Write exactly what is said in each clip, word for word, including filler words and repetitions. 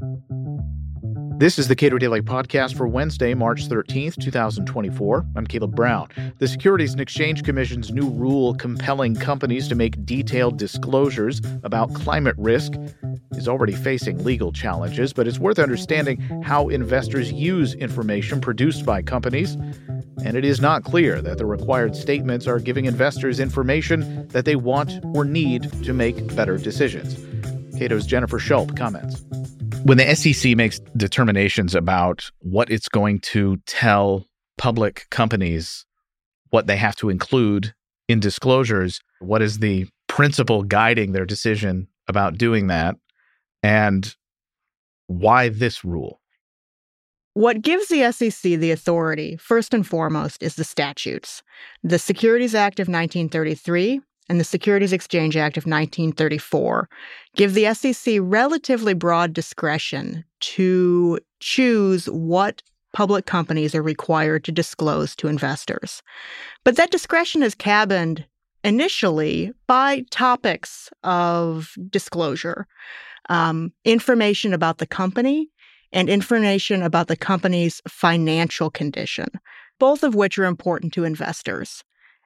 This is the Cato Daily Podcast for Wednesday, March thirteenth, twenty twenty-four. I'm Caleb Brown. The Securities and Exchange Commission's new rule compelling companies to make detailed disclosures about climate risk is already facing legal challenges, but it's worth understanding how investors use information produced by companies. And it is not clear that the required statements are giving investors information that they want or need to make better decisions. Cato's Jennifer Schulp comments. When the S E C makes determinations about what it's going to tell public companies, what they have to include in disclosures, what is the principle guiding their decision about doing that, and why this rule? What gives the S E C the authority, first and foremost, is the statutes. The Securities Act of nineteen thirty-three and the Securities Exchange Act of nineteen thirty-four give the S E C relatively broad discretion to choose what public companies are required to disclose to investors. But that discretion is cabined initially by topics of disclosure, um, information about the company and information about the company's financial condition, both of which are important to investors.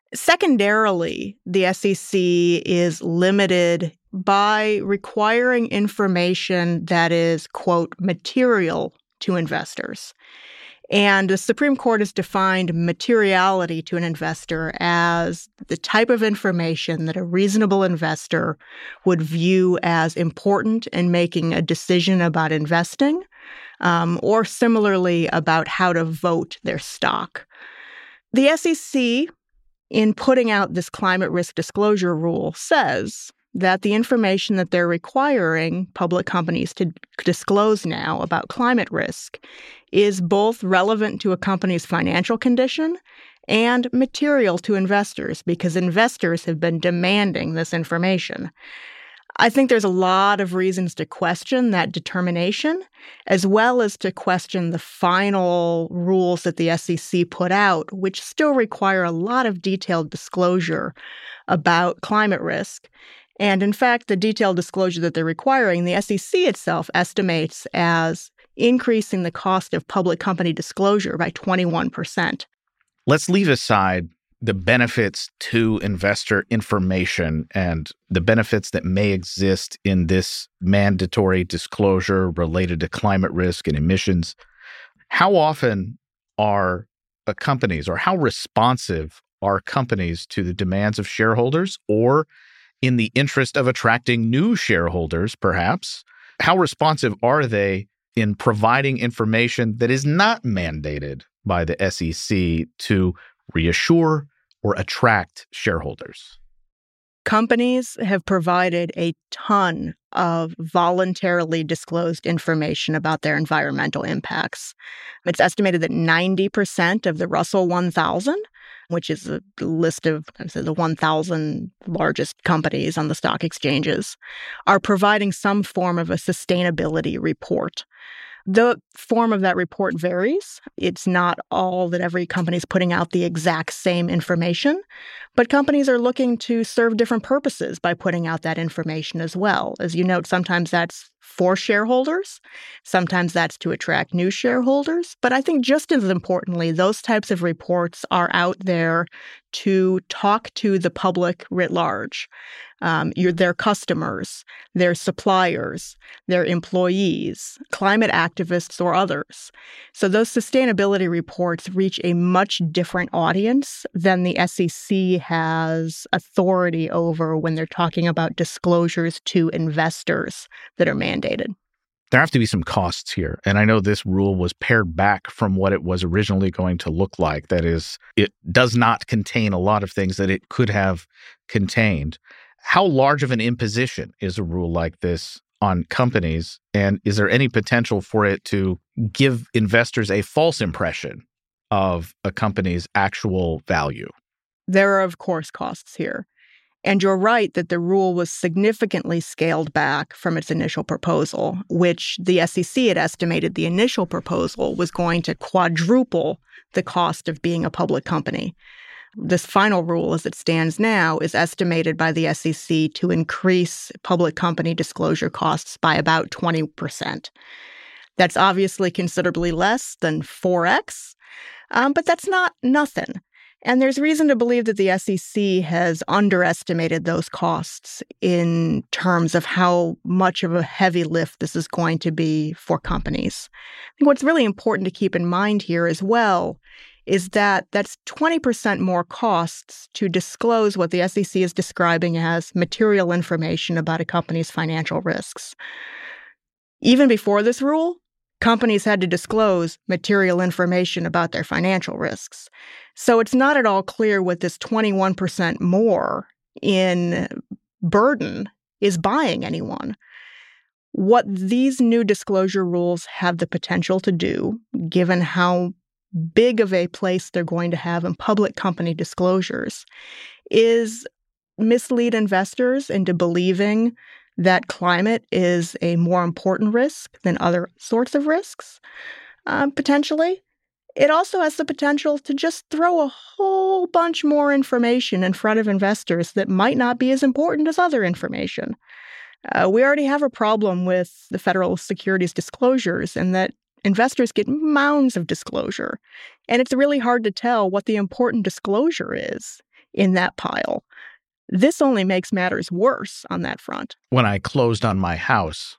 Secondarily, the S E C is limited by requiring information that is, quote, material to investors. And the Supreme Court has defined materiality to an investor as the type of information that a reasonable investor would view as important in making a decision about investing, um, or similarly about how to vote their stock. The S E C, in putting out this climate risk disclosure rule, says that the information that they're requiring public companies to disclose now about climate risk is both relevant to a company's financial condition and material to investors, because investors have been demanding this information. I think there's a lot of reasons to question that determination, as well as to question the final rules that the S E C put out, which still require a lot of detailed disclosure about climate risk. And in fact, the detailed disclosure that they're requiring, the S E C itself estimates as increasing the cost of public company disclosure by twenty-one percent. Let's leave aside the benefits to investor information and the benefits that may exist in this mandatory disclosure related to climate risk and emissions. How often are uh, companies, or how responsive are companies to the demands of shareholders, or in the interest of attracting new shareholders, perhaps? How responsive are they in providing information that is not mandated by the S E C to reassure or attract shareholders? Companies have provided a ton of voluntarily disclosed information about their environmental impacts. It's estimated that ninety percent of the Russell one thousand, which is a list of the one thousand largest companies on the stock exchanges, are providing some form of a sustainability report. The form of that report varies. It's not all that every company is putting out the exact same information, but companies are looking to serve different purposes by putting out that information as well. As you note, sometimes that's for shareholders, sometimes that's to attract new shareholders. But I think just as importantly, those types of reports are out there to talk to the public writ large. Um, your, their customers, their suppliers, their employees, climate activists, or others. So those sustainability reports reach a much different audience than the S E C has authority over when they're talking about disclosures to investors that are mandated. There have to be some costs here. And I know this rule was pared back from what it was originally going to look like. That is, it does not contain a lot of things that it could have contained. How large of an imposition is a rule like this on companies? And is there any potential for it to give investors a false impression of a company's actual value? There are, of course, costs here. And you're right that the rule was significantly scaled back from its initial proposal, which the S E C had estimated the initial proposal was going to quadruple the cost of being a public company. This final rule, as it stands now, is estimated by the S E C to increase public company disclosure costs by about twenty percent. That's obviously considerably less than four x, um, but that's not nothing. And there's reason to believe that the S E C has underestimated those costs in terms of how much of a heavy lift this is going to be for companies. I think what's really important to keep in mind here as well is that that's twenty percent more costs to disclose what the S E C is describing as material information about a company's financial risks. Even before this rule, companies had to disclose material information about their financial risks. So it's not at all clear what this twenty-one percent more in burden is buying anyone. What these new disclosure rules have the potential to do, given how big of a place they're going to have in public company disclosures, is mislead investors into believing that climate is a more important risk than other sorts of risks, uh, potentially. It also has the potential to just throw a whole bunch more information in front of investors that might not be as important as other information. Uh, we already have a problem with the federal securities disclosures in that investors get mounds of disclosure, and it's really hard to tell what the important disclosure is in that pile. This only makes matters worse on that front. When I closed on my house,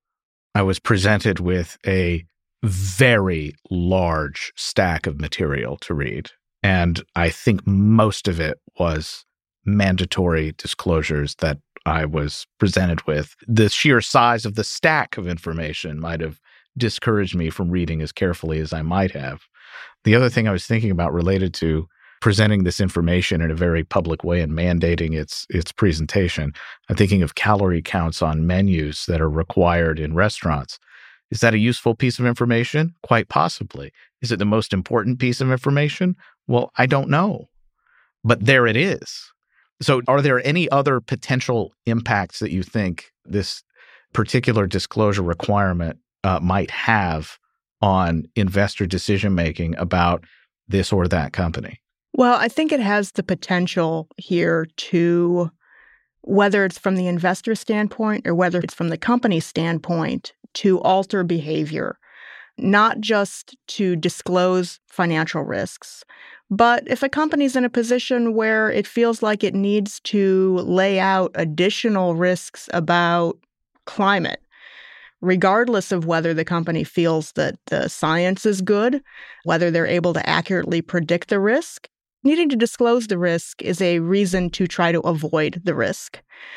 I was presented with a very large stack of material to read. And I think most of it was mandatory disclosures that I was presented with. The sheer size of the stack of information might have discouraged me from reading as carefully as I might have. The other thing I was thinking about related to presenting this information in a very public way and mandating its its presentation, I'm thinking of calorie counts on menus that are required in restaurants. Is that a useful piece of information? Quite possibly. Is it the most important piece of information? Well, I don't know. But there it is. So are there any other potential impacts that you think this particular disclosure requirement uh, might have on investor decision-making about this or that company? Well, I think it has the potential here to, whether it's from the investor standpoint or whether it's from the company standpoint, to alter behavior, not just to disclose financial risks, but if a company's in a position where it feels like it needs to lay out additional risks about climate, regardless of whether the company feels that the science is good, whether they're able to accurately predict the risk, needing to disclose the risk is a reason to try to avoid the risk.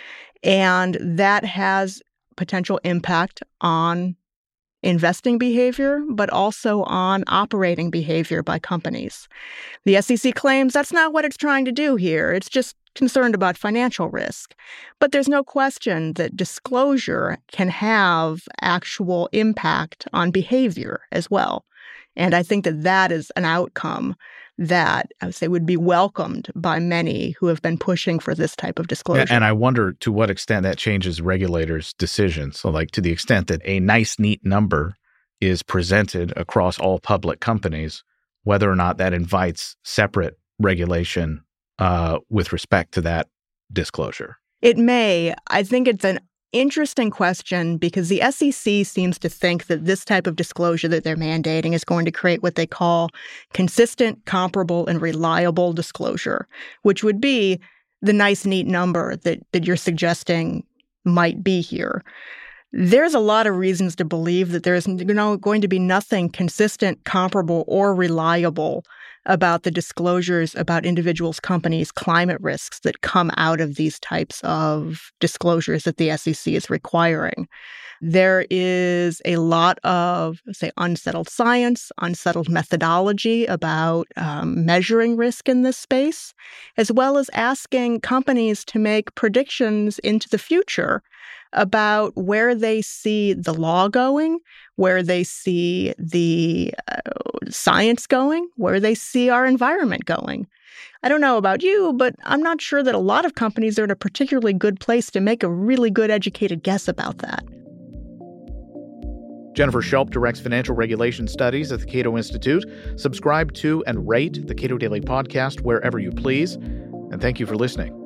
And that has potential impact on investing behavior, but also on operating behavior by companies. The S E C claims that's not what it's trying to do here. It's just concerned about financial risk. But there's no question that disclosure can have actual impact on behavior as well. And I think that that is an outcome that I would say would be welcomed by many who have been pushing for this type of disclosure. And I wonder to what extent that changes regulators' decisions. So like to the extent that a nice, neat number is presented across all public companies, whether or not that invites separate regulation uh, with respect to that disclosure. It may. I think it's an interesting question because the S E C seems to think that this type of disclosure that they're mandating is going to create what they call consistent, comparable, and reliable disclosure, which would be the nice, neat number that, that you're suggesting might be here. There's a lot of reasons to believe that there's you know, going to be nothing consistent, comparable, or reliable about the disclosures about individuals' companies' climate risks that come out of these types of disclosures that the S E C is requiring. There is a lot of, say, unsettled science, unsettled methodology about um, measuring risk in this space, as well as asking companies to make predictions into the future about where they see the law going, where they see the uh, science going, where they see our environment going. I don't know about you, but I'm not sure that a lot of companies are in a particularly good place to make a really good educated guess about that. Jennifer Schulp directs financial regulation studies at the Cato Institute. Subscribe to and rate the Cato Daily Podcast wherever you please. And thank you for listening.